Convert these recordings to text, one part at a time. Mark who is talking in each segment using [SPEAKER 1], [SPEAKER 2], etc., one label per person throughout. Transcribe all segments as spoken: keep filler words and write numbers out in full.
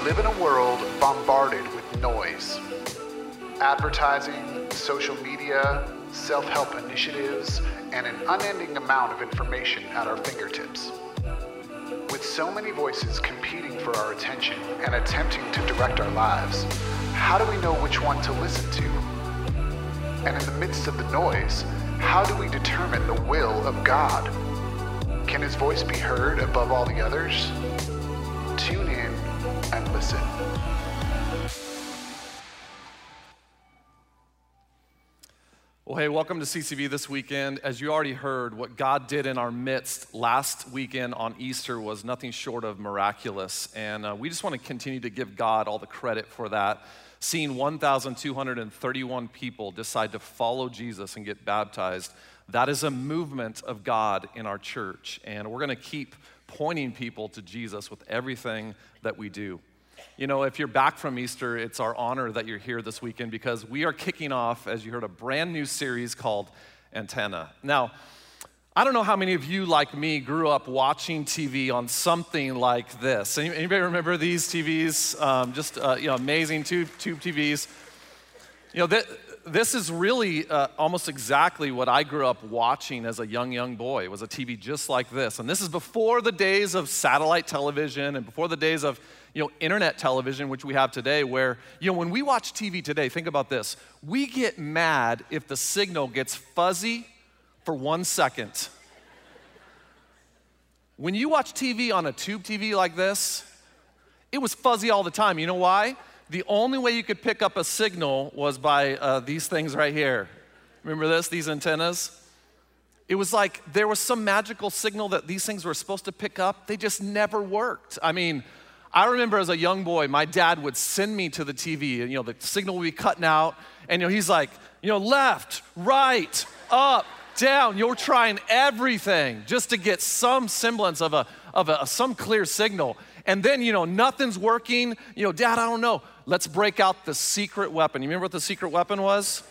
[SPEAKER 1] live in a world bombarded with noise. Advertising, social media, self-help initiatives, and an unending amount of information at our fingertips. With so many voices competing for our attention and attempting to direct our lives, how do we know which one to listen to? And in the midst of the noise, how do we determine the will of God? Can his voice be heard above all the others? Tune in and listen.
[SPEAKER 2] Well, hey, welcome to C C V this weekend. As you already heard, what God did in our midst last weekend on Easter was nothing short of miraculous. And uh, we just want to continue to give God all the credit for that. Seeing one thousand two hundred thirty-one people decide to follow Jesus and get baptized, that is a movement of God in our church. And we're going to keep pointing people to Jesus with everything that we do. You know, if you're back from Easter, it's our honor that you're here this weekend because we are kicking off, as you heard, a brand new series called Antenna. Now, I don't know how many of you, like me, grew up watching T V on something like this. Anybody remember these T Vs? Um, just, uh, you know, amazing tube, tube T Vs. You know, th- this is really uh, almost exactly what I grew up watching as a young, young boy. It was a T V just like this. And this is before the days of satellite television and before the days of, you know, internet television, which we have today, where, you know, when we watch T V today, think about this. We get mad if the signal gets fuzzy for one second. When you watch T V on a tube T V like this, it was fuzzy all the time. You know why? The only way you could pick up a signal was by uh, these things right here. Remember this, these antennas? It was like there was some magical signal that these things were supposed to pick up. They just never worked. I mean, I remember as a young boy, my dad would send me to the T V, and, you know, the signal would be cutting out, and, you know, he's like, you know, left, right, up, down. You're trying everything just to get some semblance of a of a some clear signal. And then, you know, nothing's working. You know, Dad, I don't know. Let's break out the secret weapon. You remember what the secret weapon was?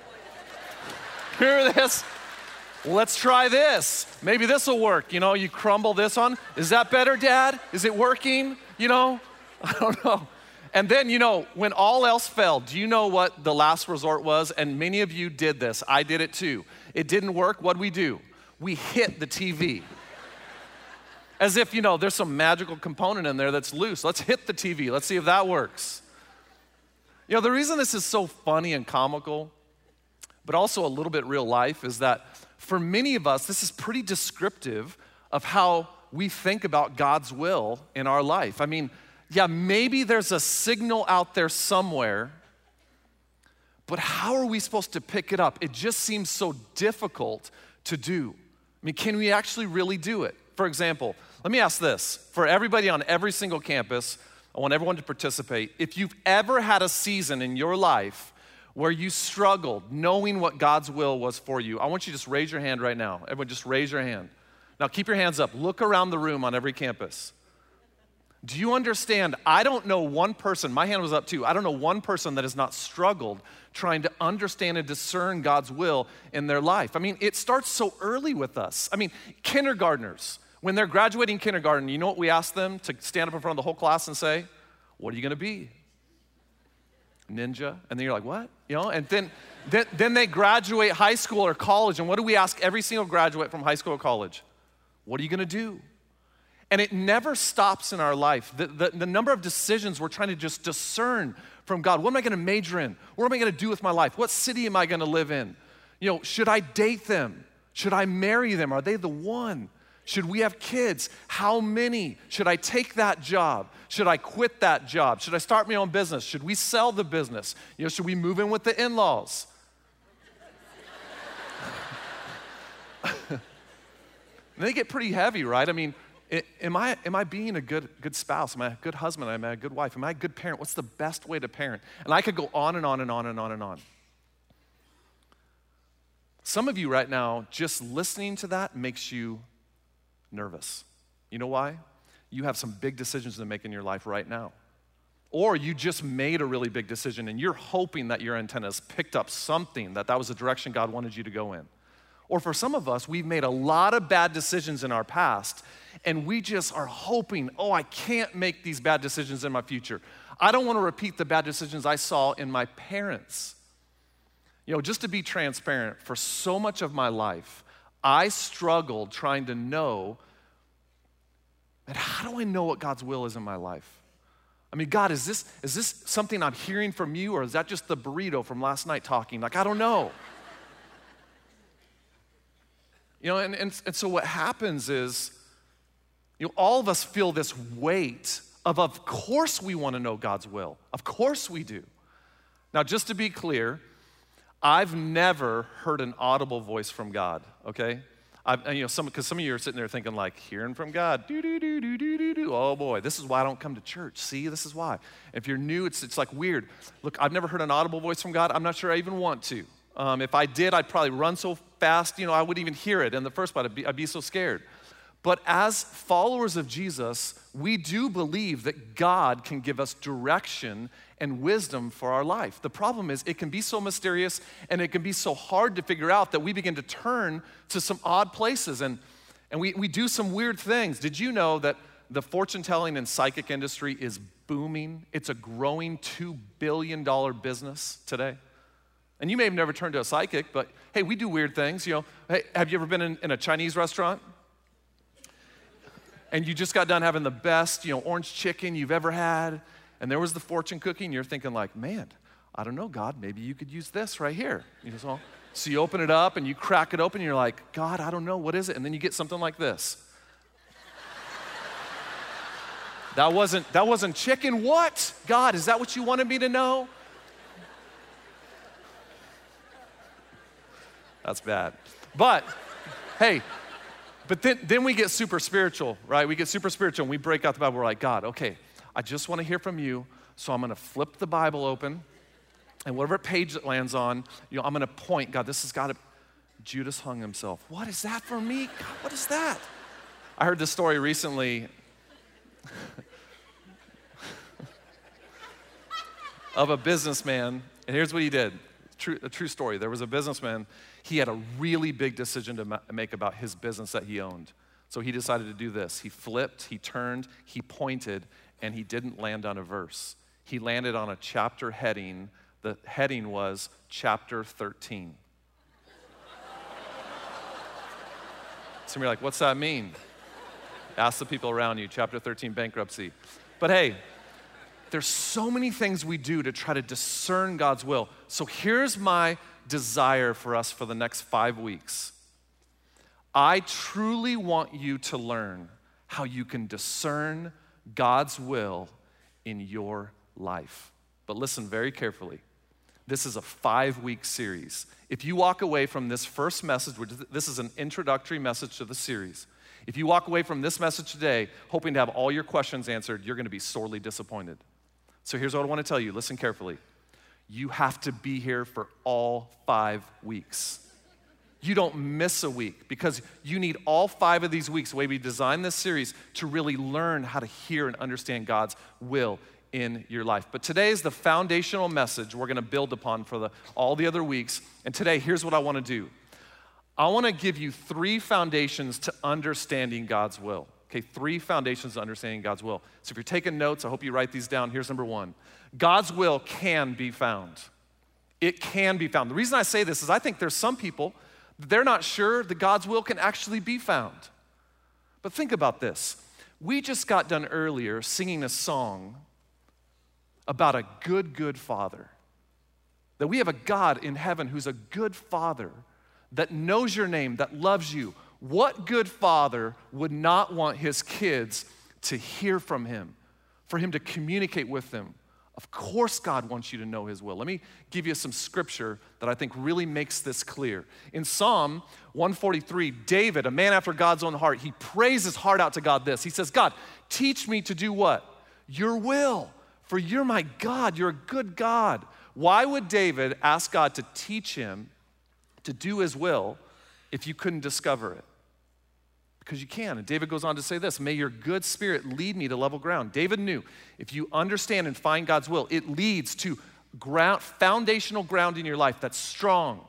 [SPEAKER 2] Hear this? Let's try this. Maybe this will work. You know, you crumble this on. Is that better, Dad? Is it working? You know, I don't know. And then, you know, when all else failed, do you know what the last resort was? And many of you did this. I did it too. It didn't work. What'd we do? We hit the T V. As if, you know, there's some magical component in there that's loose. Let's hit the T V. Let's see if that works. You know, the reason this is so funny and comical, but also a little bit real life, is that for many of us, this is pretty descriptive of how we think about God's will in our life. I mean, yeah, maybe there's a signal out there somewhere, but how are we supposed to pick it up? It just seems so difficult to do. I mean, can we actually really do it? For example, let me ask this. For everybody on every single campus, I want everyone to participate. If you've ever had a season in your life where you struggled knowing what God's will was for you, I want you to just raise your hand right now. Everyone just raise your hand. Now keep your hands up. Look around the room on every campus. Do you understand? I don't know one person, my hand was up too, I don't know one person that has not struggled trying to understand and discern God's will in their life. I mean, it starts so early with us. I mean, kindergartners, when they're graduating kindergarten, you know what we ask them to stand up in front of the whole class and say? What are you gonna be? Ninja? And then you're like, what? You know, and then, then, then they graduate high school or college, and what do we ask every single graduate from high school or college? What are you gonna do? And it never stops in our life. The, the, the number of decisions we're trying to just discern from God. What am I gonna major in? What am I gonna do with my life? What city am I gonna live in? You know, should I date them? Should I marry them? Are they the one? Should we have kids? How many? Should I take that job? Should I quit that job? Should I start my own business? Should we sell the business? You know, should we move in with the in-laws? They get pretty heavy, right? I mean, am I am I being a good good spouse? Am I a good husband? Am I a good wife? Am I a good parent? What's the best way to parent? And I could go on and on and on and on and on. Some of you right now, just listening to that makes you nervous. You know why? You have some big decisions to make in your life right now. Or you just made a really big decision and you're hoping that your antennas picked up something, that that was the direction God wanted you to go in. Or for some of us, we've made a lot of bad decisions in our past, and we just are hoping, oh, I can't make these bad decisions in my future. I don't want to repeat the bad decisions I saw in my parents. You know, just to be transparent, for so much of my life, I struggled trying to know that how do I know what God's will is in my life? I mean, God, is this, is this something I'm hearing from you, or is that just the burrito from last night talking? Like, I don't know. You know, and, and, and so what happens is, you know, all of us feel this weight of, of course we want to know God's will. Of course we do. Now, just to be clear, I've never heard an audible voice from God, okay? I, you know, some because some of you are sitting there thinking like, hearing from God, do do do do do do do. Oh boy, this is why I don't come to church. See, this is why. If you're new, it's it's like weird. Look, I've never heard an audible voice from God. I'm not sure I even want to. Um, if I did, I'd probably run so fast, you know, I wouldn't even hear it in the first part. I'd be, I'd be so scared. But as followers of Jesus, we do believe that God can give us direction and wisdom for our life. The problem is it can be so mysterious and it can be so hard to figure out that we begin to turn to some odd places and, and we, we do some weird things. Did you know that the fortune telling and psychic industry is booming? It's a growing two billion dollars business today. And you may have never turned to a psychic, but hey, we do weird things. You know, hey, have you ever been in, in a Chinese restaurant? And you just got done having the best, you know, orange chicken you've ever had, and there was the fortune cookie, and you're thinking like, man, I don't know, God, maybe you could use this right here. You know, so, so you open it up, and you crack it open, and you're like, God, I don't know, what is it? And then you get something like this. That wasn't, that wasn't chicken, what? God, is that what you wanted me to know? That's bad. But, hey, But then, then we get super spiritual, right? We get super spiritual and we break out the Bible. We're like, God, okay, I just want to hear from you, so I'm going to flip the Bible open, and whatever page it lands on, you know, I'm going to point, God, this has got to, Judas hung himself. What is that for me? God, what is that? I heard this story recently of a businessman, and here's what he did. True, a true story. There was a businessman. He had a really big decision to ma- make about his business that he owned. So he decided to do this. He flipped, he turned, he pointed, and he didn't land on a verse. He landed on a chapter heading. The heading was chapter thirteen. Some of you are like, what's that mean? Ask the people around you, chapter thirteen, bankruptcy. But hey, there's so many things we do to try to discern God's will. So here's my desire for us for the next five weeks. I truly want you to learn how you can discern God's will in your life. But listen very carefully. This is a five-week series. If you walk away from this first message, which this is an introductory message to the series, if you walk away from this message today hoping to have all your questions answered, you're going to be sorely disappointed. So here's what I want to tell you. Listen carefully. You have to be here for all five weeks. You don't miss a week because you need all five of these weeks, the way we designed this series, to really learn how to hear and understand God's will in your life. But today is the foundational message we're going to build upon for the, all the other weeks. And today, here's what I want to do. I want to give you three foundations to understanding God's will. Okay, three foundations to understanding God's will. So if you're taking notes, I hope you write these down. Here's number one. God's will can be found. It can be found. The reason I say this is I think there's some people, they're not sure that God's will can actually be found. But think about this. We just got done earlier singing a song about a good, good father. That we have a God in heaven who's a good father that knows your name, that loves you. What good father would not want his kids to hear from him, for him to communicate with them? Of course God wants you to know his will. Let me give you some scripture that I think really makes this clear. In Psalm one forty-three, David, a man after God's own heart, he prays his heart out to God this. He says, God, teach me to do what? Your will, for you're my God. You're a good God. Why would David ask God to teach him to do his will if you couldn't discover it? Because you can. And David goes on to say this, may your good spirit lead me to level ground. David knew if you understand and find God's will, it leads to ground, foundational ground in your life that's strong,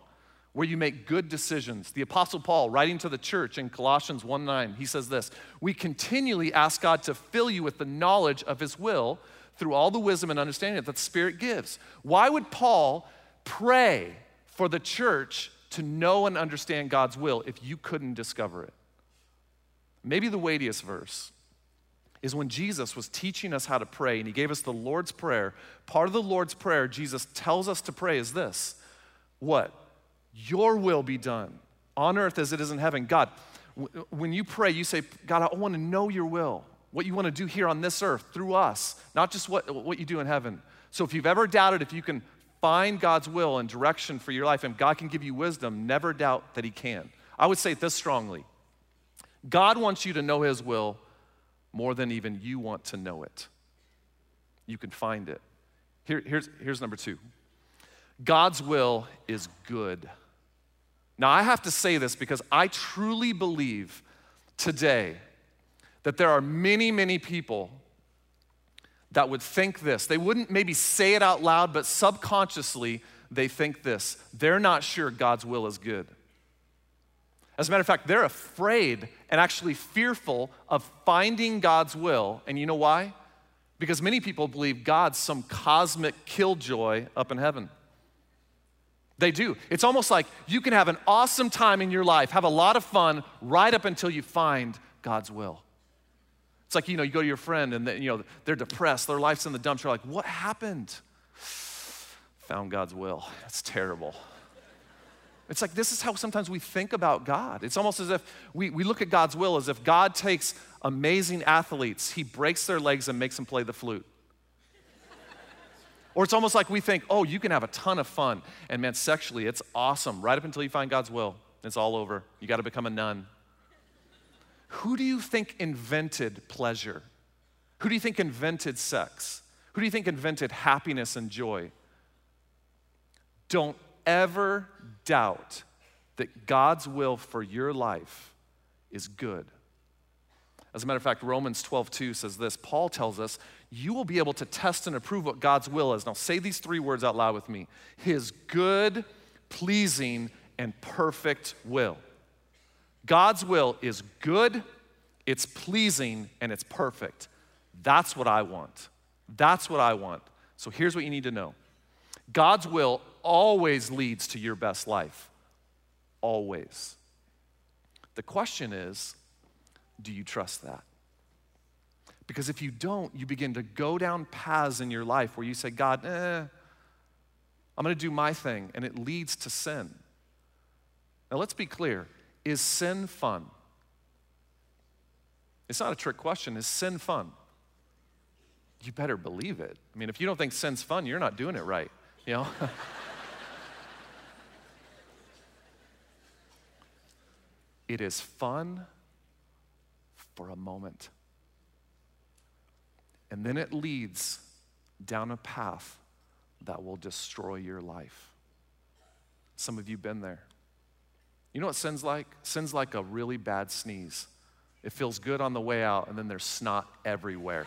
[SPEAKER 2] where you make good decisions. The Apostle Paul, writing to the church in Colossians one nine, he says this, we continually ask God to fill you with the knowledge of his will through all the wisdom and understanding that the Spirit gives. Why would Paul pray for the church to know and understand God's will if you couldn't discover it? Maybe the weightiest verse is when Jesus was teaching us how to pray and he gave us the Lord's Prayer. Part of the Lord's Prayer Jesus tells us to pray is this. What? Your will be done on earth as it is in heaven. God, w- when you pray, you say, God, I want to know your will, what you want to do here on this earth through us, not just what, what you do in heaven. So if you've ever doubted if you can find God's will and direction for your life and God can give you wisdom, never doubt that he can. I would say it this strongly. God wants you to know his will more than even you want to know it. You can find it. Here, here's, here's number two. God's will is good. Now, I have to say this because I truly believe today that there are many, many people that would think this. They wouldn't maybe say it out loud, but subconsciously they think this. They're not sure God's will is good. As a matter of fact, they're afraid and actually fearful of finding God's will. And you know why? Because many people believe God's some cosmic killjoy up in heaven. They do. It's almost like you can have an awesome time in your life, have a lot of fun, right up until you find God's will. It's like, you know, you go to your friend and, they, you know, they're depressed, their life's in the dumps. You're like, what happened? Found God's will. That's terrible. It's like this is how sometimes we think about God. It's almost as if we, we look at God's will as if God takes amazing athletes, he breaks their legs and makes them play the flute. Or it's almost like we think, oh, you can have a ton of fun. And man, sexually, it's awesome. Right up until you find God's will. It's all over. You got to become a nun. Who do you think invented pleasure? Who do you think invented sex? Who do you think invented happiness and joy? Don't ever doubt that God's will for your life is good. As a matter of fact, Romans twelve two says this. Paul tells us, you will be able to test and approve what God's will is. Now say these three words out loud with me. His good, pleasing, and perfect will. God's will is good, it's pleasing, and it's perfect. That's what I want. That's what I want. So here's what you need to know. God's will always leads to your best life. Always. The question is, do you trust that? Because if you don't, you begin to go down paths in your life where you say, God, eh, I'm gonna do my thing, and it leads to sin. Now let's be clear, is sin fun? It's not a trick question, is sin fun? You better believe it. I mean, if you don't think sin's fun, you're not doing it right, you know? It is fun for a moment. And then it leads down a path that will destroy your life. Some of you have been there. You know what sin's like? Sin's like a really bad sneeze. It feels good on the way out, and then there's snot everywhere.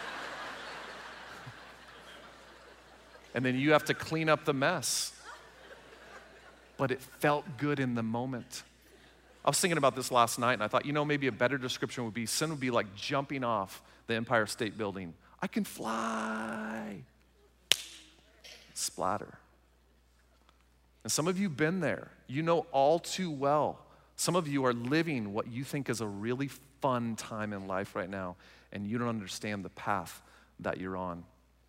[SPEAKER 2] And then you have to clean up the mess. But it felt good in the moment. I was thinking about this last night, and I thought, you know, maybe a better description would be, sin would be like jumping off the Empire State Building. I can fly. Splatter. And some of you have been there. You know all too well. Some of you are living what you think is a really fun time in life right now, and you don't understand the path that you're on.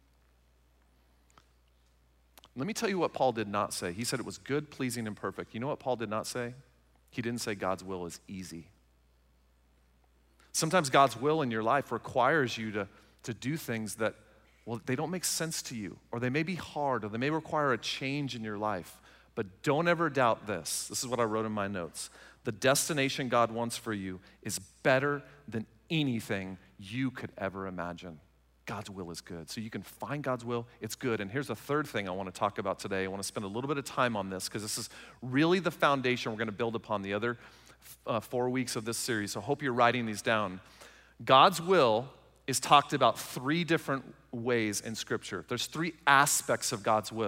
[SPEAKER 2] Let me tell you what Paul did not say. He said it was good, pleasing, and perfect. You know what Paul did not say? He didn't say God's will is easy. Sometimes God's will in your life requires you to, to do things that, well, they don't make sense to you, or they may be hard, or they may require a change in your life. But don't ever doubt this. This is what I wrote in my notes. The destination God wants for you is better than anything you could ever imagine. God's will is good. So you can find God's will, it's good. And here's the third thing I want to talk about today. I want to spend a little bit of time on this because this is really the foundation we're going to build upon the other uh, four weeks of this series. So I hope you're writing these down. God's will is talked about three different ways in Scripture. There's three aspects of God's will.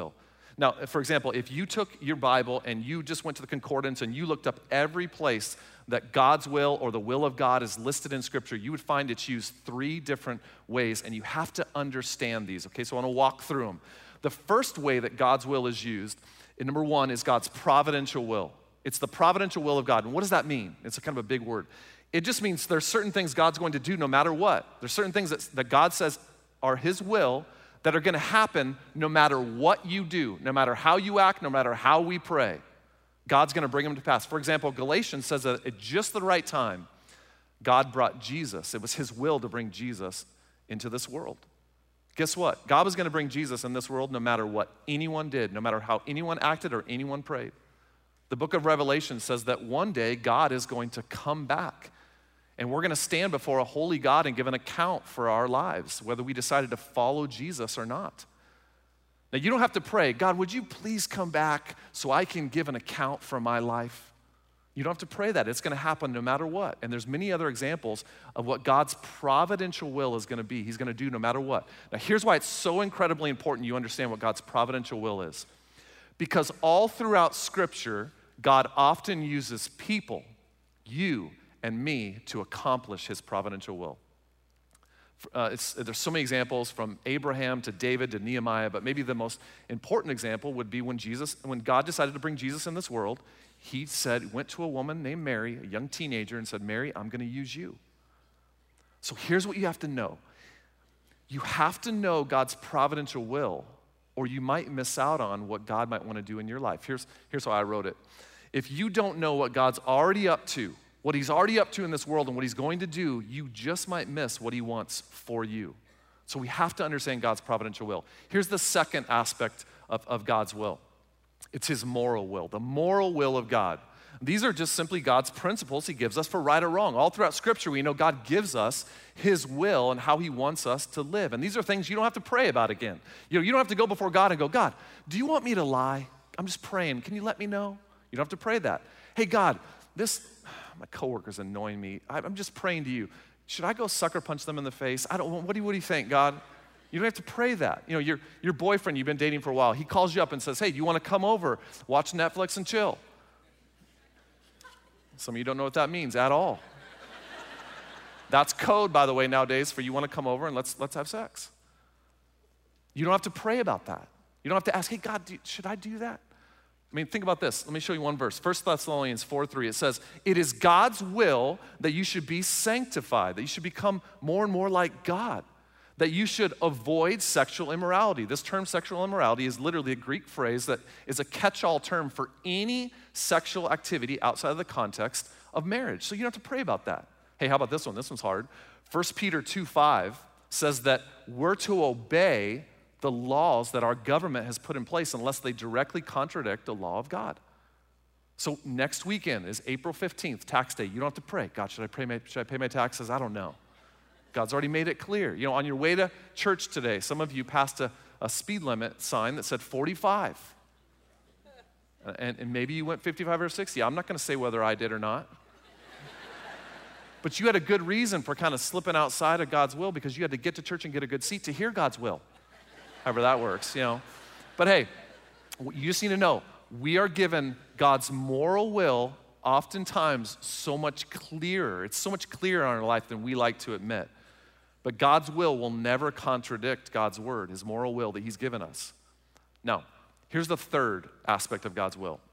[SPEAKER 2] Now, for example, if you took your Bible and you just went to the concordance and you looked up every place that God's will or the will of God is listed in Scripture, you would find it's used three different ways, and you have to understand these, okay? So I want to walk through them. The first way that God's will is used, and number one, is God's providential will. It's the providential will of God. And what does that mean? It's a kind of a big word. It just means there's certain things God's going to do no matter what. There's certain things that, that God says are His will that are going to happen no matter what you do, no matter how you act, no matter how we pray. God's going to bring them to pass. For example, Galatians says that at just the right time, God brought Jesus. It was His will to bring Jesus into this world. Guess what? God was going to bring Jesus in this world no matter what anyone did, no matter how anyone acted or anyone prayed. The book of Revelation says that one day God is going to come back, and we're going to stand before a holy God and give an account for our lives, whether we decided to follow Jesus or not. Now, you don't have to pray, God, would you please come back so I can give an account for my life? You don't have to pray that. It's going to happen no matter what. And there's many other examples of what God's providential will is going to be. He's going to do no matter what. Now, here's why it's so incredibly important you understand what God's providential will is. Because all throughout Scripture, God often uses people, you and me, to accomplish His providential will. Uh, it's, there's so many examples from Abraham to David to Nehemiah, but maybe the most important example would be when Jesus, when God decided to bring Jesus in this world. He said, went to a woman named Mary, a young teenager, and said, Mary, I'm going to use you. So here's what you have to know. You have to know God's providential will, or you might miss out on what God might want to do in your life. Here's, here's how I wrote it. If you don't know what God's already up to, what He's already up to in this world and what He's going to do, you just might miss what He wants for you. So we have to understand God's providential will. Here's the second aspect of, of God's will. It's His moral will, the moral will of God. These are just simply God's principles He gives us for right or wrong. All throughout Scripture, we know God gives us His will and how He wants us to live. And these are things you don't have to pray about again. You know, you don't have to go before God and go, God, do you want me to lie? I'm just praying. Can you let me know? You don't have to pray that. Hey, God, this, my coworker's annoying me. I'm just praying to you. Should I go sucker punch them in the face? I don't, what do you, what do you think, God? You don't have to pray that. You know, your, your boyfriend you've been dating for a while, he calls you up and says, hey, do you want to come over, watch Netflix and chill? Some of you don't know what that means at all. That's code, by the way, nowadays for you want to come over and let's, let's have sex. You don't have to pray about that. You don't have to ask, hey, God, do, should I do that? I mean, think about this. Let me show you one verse. First Thessalonians four three, it says, it is God's will that you should be sanctified, that you should become more and more like God, that you should avoid sexual immorality. This term sexual immorality is literally a Greek phrase that is a catch-all term for any sexual activity outside of the context of marriage. So you don't have to pray about that. Hey, how about this one? This one's hard. First Peter two five says that we're to obey the laws that our government has put in place unless they directly contradict the law of God. So next weekend is April fifteenth, tax day. You don't have to pray. God, should I pay my, should I pay my taxes? I don't know. God's already made it clear. You know, on your way to church today, some of you passed a, a speed limit sign that said forty-five. And, and maybe you went fifty-five or sixty. I'm not going to say whether I did or not. But you had a good reason for kind of slipping outside of God's will because you had to get to church and get a good seat to hear God's will. However that works, you know. But hey, you just need to know, we are given God's moral will oftentimes so much clearer. It's so much clearer in our life than we like to admit. But God's will will never contradict God's word, His moral will that He's given us. Now, here's the third aspect of God's will.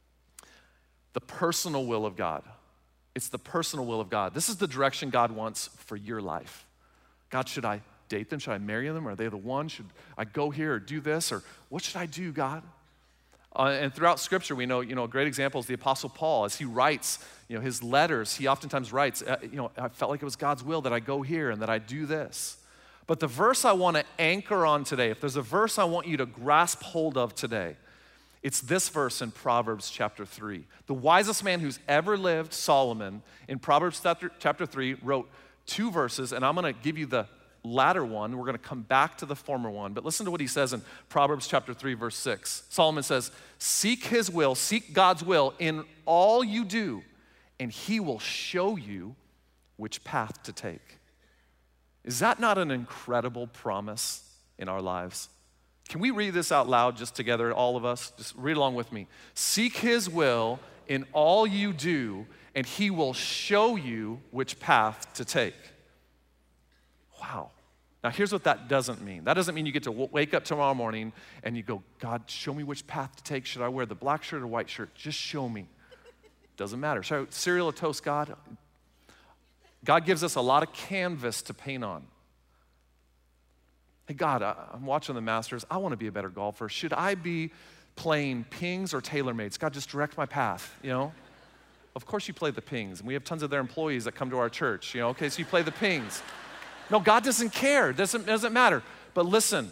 [SPEAKER 2] The personal will of God. It's the personal will of God. This is the direction God wants for your life. God, should I date them? Should I marry them? Are they the one? Should I go here or do this? Or what should I do, God? Uh, and throughout Scripture, we know, you know, a great example is the Apostle Paul. As he writes, you know, his letters, he oftentimes writes, uh, you know, I felt like it was God's will that I go here and that I do this. But the verse I want to anchor on today, if there's a verse I want you to grasp hold of today, it's this verse in Proverbs chapter three. The wisest man who's ever lived, Solomon, in Proverbs chapter, chapter three, wrote two verses, and I'm going to give you the latter one. We're going to come back to the former one. But listen to what he says in Proverbs chapter three, verse six. Solomon says, seek His will, seek God's will in all you do, and He will show you which path to take. Is that not an incredible promise in our lives? Can we read this out loud just together, all of us? Just read along with me. Seek his will in all you do, and he will show you which path to take. Wow. Now here's what that doesn't mean. That doesn't mean you get to w- wake up tomorrow morning and you go, God, show me which path to take. Should I wear the black shirt or white shirt? Just show me. Doesn't matter. So cereal or toast, God? God gives us a lot of canvas to paint on. Hey, God, I, I'm watching the Masters. I want to be a better golfer. Should I be playing pings or TaylorMades? God, just direct my path, you know? Of course you play the pings, and we have tons of their employees that come to our church, you know? Okay, so you play the pings. No, God doesn't care. It doesn't, doesn't matter. But listen,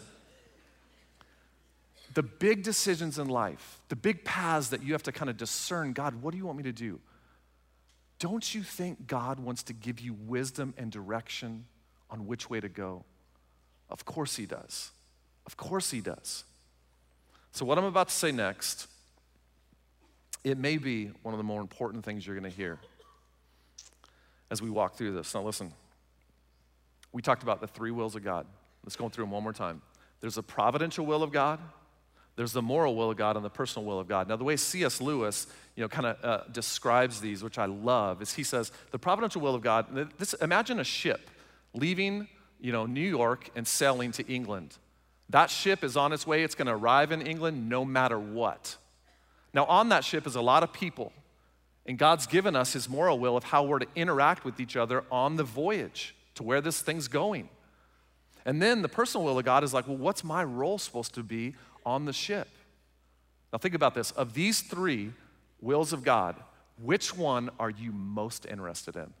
[SPEAKER 2] the big decisions in life, the big paths that you have to kind of discern, God, what do you want me to do? Don't you think God wants to give you wisdom and direction on which way to go? Of course he does. Of course he does. So what I'm about to say next, it may be one of the more important things you're going to hear as we walk through this. Now listen, we talked about the three wills of God. Let's go through them one more time. There's the providential will of God, there's the moral will of God, and the personal will of God. Now the way C S Lewis, you know, kind of uh, describes these, which I love, is he says, the providential will of God, this, imagine a ship leaving you know, New York and sailing to England. That ship is on its way. It's going to arrive in England no matter what. Now, on that ship is a lot of people, and God's given us his moral will of how we're to interact with each other on the voyage to where this thing's going. And then the personal will of God is like, well, what's my role supposed to be on the ship? Now, think about this. Of these three wills of God, which one are you most interested in?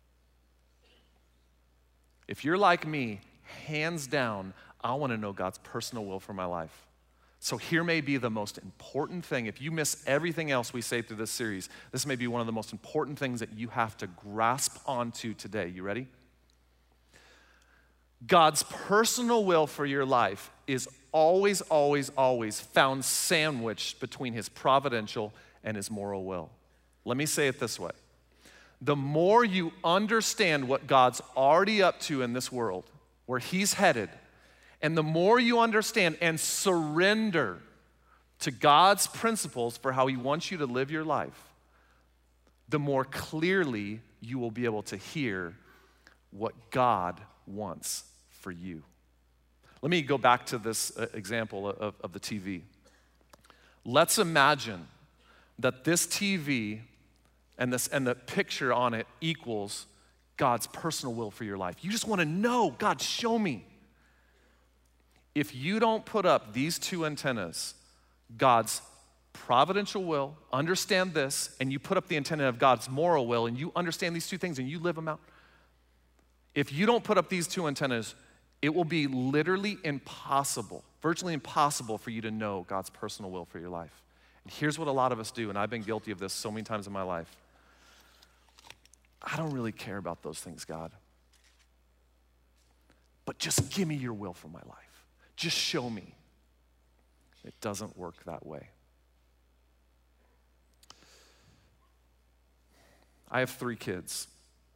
[SPEAKER 2] If you're like me, hands down, I want to know God's personal will for my life. So here may be the most important thing. If you miss everything else we say through this series, this may be one of the most important things that you have to grasp onto today. You ready? God's personal will for your life is always, always, always found sandwiched between his providential and his moral will. Let me say it this way. The more you understand what God's already up to in this world, where he's headed, and the more you understand and surrender to God's principles for how he wants you to live your life, the more clearly you will be able to hear what God wants for you. Let me go back to this uh, example of, of the T V. Let's imagine that this T V and this and the picture on it equals God's personal will for your life. You just want to know, God, show me. If you don't put up these two antennas, God's providential will, understand this, and you put up the antenna of God's moral will, and you understand these two things and you live them out, if you don't put up these two antennas, it will be literally impossible, virtually impossible for you to know God's personal will for your life. And here's what a lot of us do, and I've been guilty of this so many times in my life. I don't really care about those things, God. But just give me your will for my life. Just show me. It doesn't work that way. I have three kids.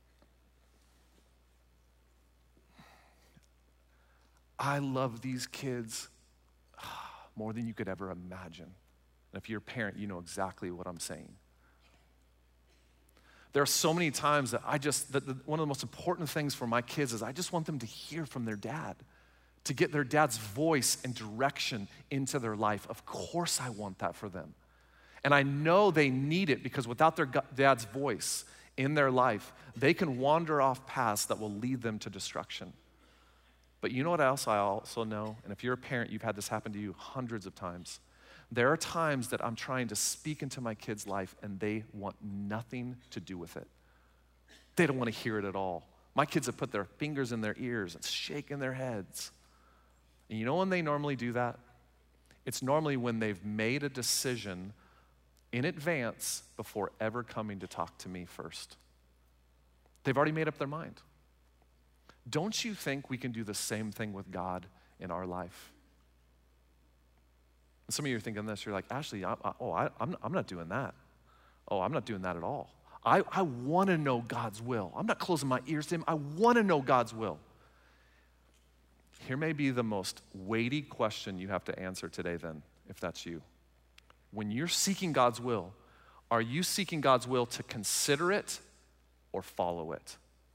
[SPEAKER 2] I love these kids more than you could ever imagine. And if you're a parent, you know exactly what I'm saying. There are so many times that I just, that the, one of the most important things for my kids is I just want them to hear from their dad, to get their dad's voice and direction into their life. Of course I want that for them. And I know they need it because without their dad's voice in their life, they can wander off paths that will lead them to destruction. But you know what else I also know? And if you're a parent, you've had this happen to you hundreds of times. There are times that I'm trying to speak into my kid's life and they want nothing to do with it. They don't want to hear it at all. My kids have put their fingers in their ears and shaking their heads. And you know when they normally do that? It's normally when they've made a decision in advance before ever coming to talk to me first. They've already made up their mind. Don't you think we can do the same thing with God in our life? And some of you are thinking this, you're like, Ashley, I, I, oh, I, I'm, I'm not doing that. Oh, I'm not doing that at all. I, I want to know God's will. I'm not closing my ears to him. I want to know God's will. here may be the most weighty question you have to answer today then, if that's you. When you're seeking God's will, are you seeking God's will to consider it or follow it?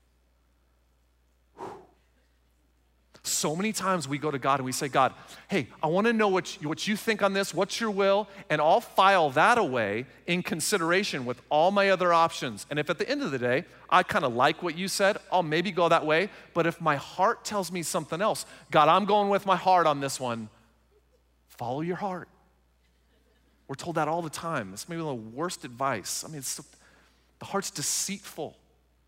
[SPEAKER 2] So many times we go to God and we say, God, hey, I want to know what you, what you think on this, what's your will, and I'll file that away in consideration with all my other options. And if at the end of the day, I kind of like what you said, I'll maybe go that way. But if my heart tells me something else, God, I'm going with my heart on this one. Follow your heart. We're told that all the time. It's maybe the worst advice. I mean, it's, the heart's deceitful.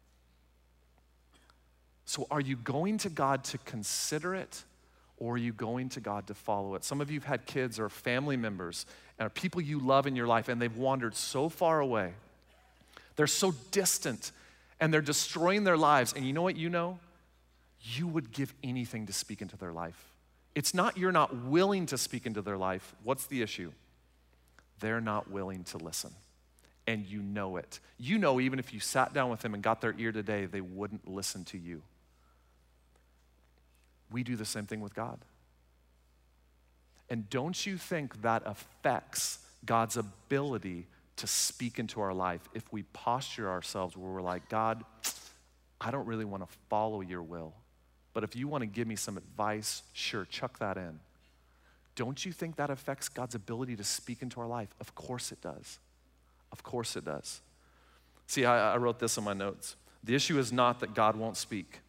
[SPEAKER 2] So are you going to God to consider it, or are you going to God to follow it? Some of you have had kids or family members or people you love in your life, and they've wandered so far away. They're so distant, and they're destroying their lives. And you know what you know? You would give anything to speak into their life. It's not you're not willing to speak into their life. What's the issue? They're not willing to listen. And you know it. You know even if you sat down with them and got their ear today, they wouldn't listen to you. We do the same thing with God. And don't you think that affects God's ability to speak into our life if we posture ourselves where we're like, God, I don't really want to follow your will, but if you want to give me some advice, sure, chuck that in. Don't you think that affects God's ability to speak into our life? Of course it does. Of course it does. See, I, I wrote this in my notes. The issue is not that God won't speak.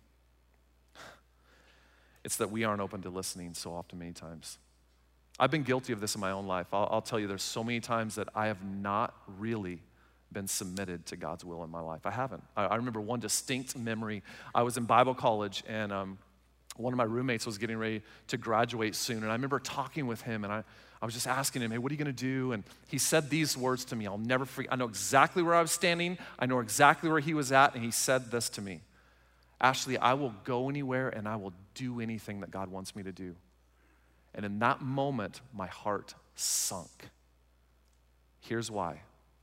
[SPEAKER 2] It's that we aren't open to listening so often, many times. I've been guilty of this in my own life. I'll, I'll tell you, there's so many times that I have not really been submitted to God's will in my life. I haven't. I, I remember one distinct memory. I was in Bible college, and um, one of my roommates was getting ready to graduate soon, and I remember talking with him, and I, I was just asking him, hey, what are you going to do? And he said these words to me. I'll never forget. I know exactly where I was standing. I know exactly where he was at, and he said this to me. Ashley, I will go anywhere and I will do anything that God wants me to do. And in that moment, my heart sunk. Here's why.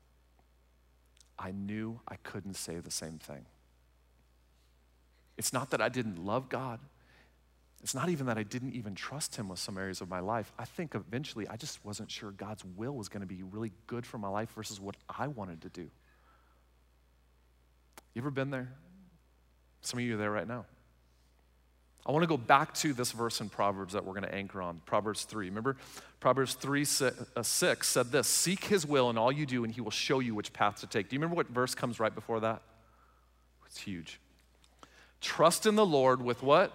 [SPEAKER 2] I knew I couldn't say the same thing. It's not that I didn't love God. It's not even that I didn't even trust him with some areas of my life. I think eventually I just wasn't sure God's will was going to be really good for my life versus what I wanted to do. You ever been there? Some of you are there right now. I want to go back to this verse in Proverbs that we're going to anchor on, Proverbs three. Remember, Proverbs three, six said this, seek his will in all you do and he will show you which path to take. Do you remember what verse comes right before that? It's huge. Trust in the Lord with what?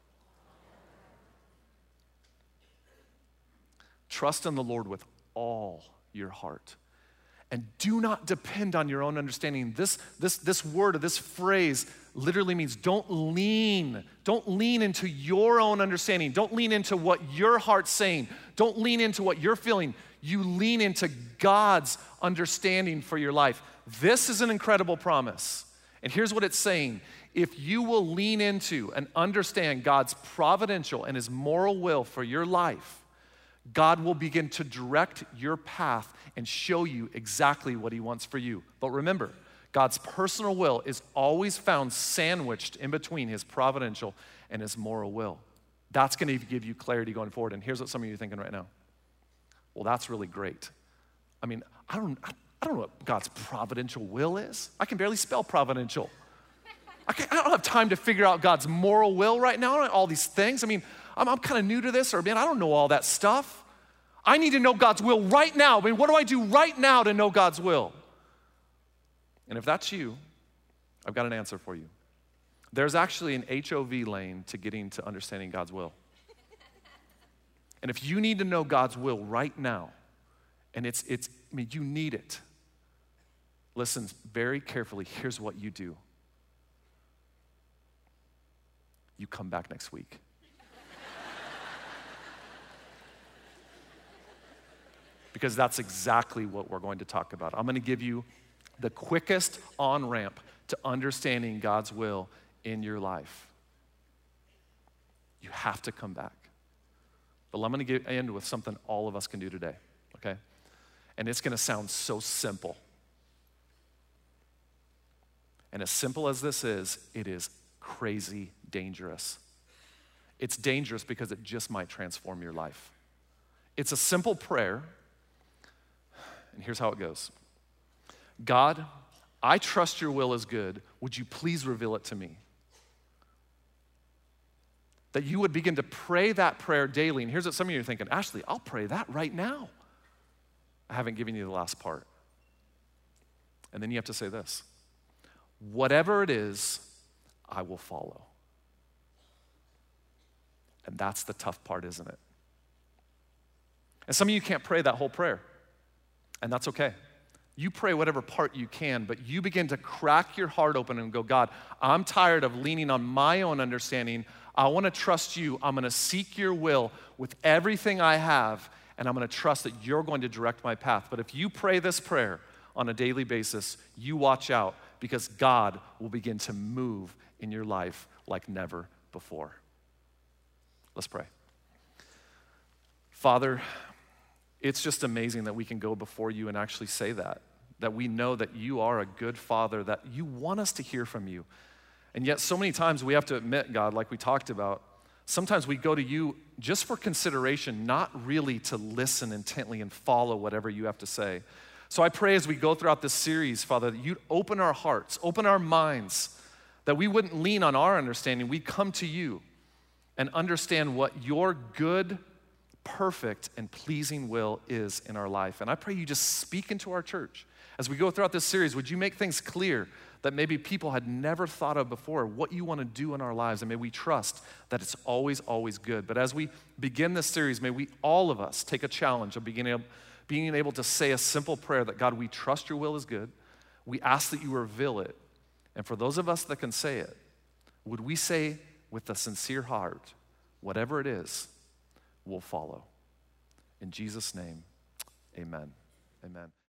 [SPEAKER 2] Trust in the Lord with all your heart. And do not depend on your own understanding. This, this, this word or this phrase literally means don't lean. Don't lean into your own understanding. Don't lean into what your heart's saying. Don't lean into what you're feeling. You lean into God's understanding for your life. This is an incredible promise. And here's what it's saying. If you will lean into and understand God's providential and his moral will for your life, God will begin to direct your path and show you exactly what he wants for you. But remember, God's personal will is always found sandwiched in between his providential and his moral will. That's going to give you clarity going forward. And here's what some of you are thinking right now. Well, that's really great. I mean, I don't, I don't know what God's providential will is. I can barely spell providential. I, can't, I don't have time to figure out God's moral will right now, all these things. I mean, I'm, I'm kind of new to this, or man, I don't know all that stuff. I need to know God's will right now. I mean, what do I do right now to know God's will? And if that's you, I've got an answer for you. There's actually an H O V lane to getting to understanding God's will. And if you need to know God's will right now, and it's, it's, I mean, you need it, listen very carefully. Here's what you do. You come back next week. Because that's exactly what we're going to talk about. I'm going to give you the quickest on-ramp to understanding God's will in your life. You have to come back. But I'm going to get, end with something all of us can do today, okay? And it's going to sound so simple. And as simple as this is, it is crazy dangerous. it's dangerous because it just might transform your life. It's a simple prayer, and here's how it goes. God, I trust your will is good. Would you please reveal it to me? That you would begin to pray that prayer daily. And here's what some of you are thinking, Ashley, I'll pray that right now. I haven't given you the last part. And then you have to say this, whatever it is, I will follow. And that's the tough part, isn't it? And some of you can't pray that whole prayer, and that's okay. You pray whatever part you can, but you begin to crack your heart open and go, God, I'm tired of leaning on my own understanding. I want to trust you. I'm going to seek your will with everything I have, and I'm going to trust that you're going to direct my path. But if you pray this prayer on a daily basis, you watch out, because God will begin to move in your life like never before. Let's pray. Father, it's just amazing that we can go before you and actually say that, that we know that you are a good Father, that you want us to hear from you. And yet so many times we have to admit, God, like we talked about, sometimes we go to you just for consideration, not really to listen intently and follow whatever you have to say. So I pray as we go throughout this series, Father, that you'd open our hearts, open our minds, that we wouldn't lean on our understanding. We'd come to you and understand what your good, perfect, and pleasing will is in our life. And I pray you just speak into our church. As we go throughout this series, would you make things clear that maybe people had never thought of before, what you want to do in our lives, and may we trust that it's always, always good. But as we begin this series, may we, all of us, take a challenge of beginning, being able to say a simple prayer that, God, we trust your will is good. We ask that you reveal it. And for those of us that can say it, would we say with a sincere heart, whatever it is, we'll follow. In Jesus' name, amen. Amen.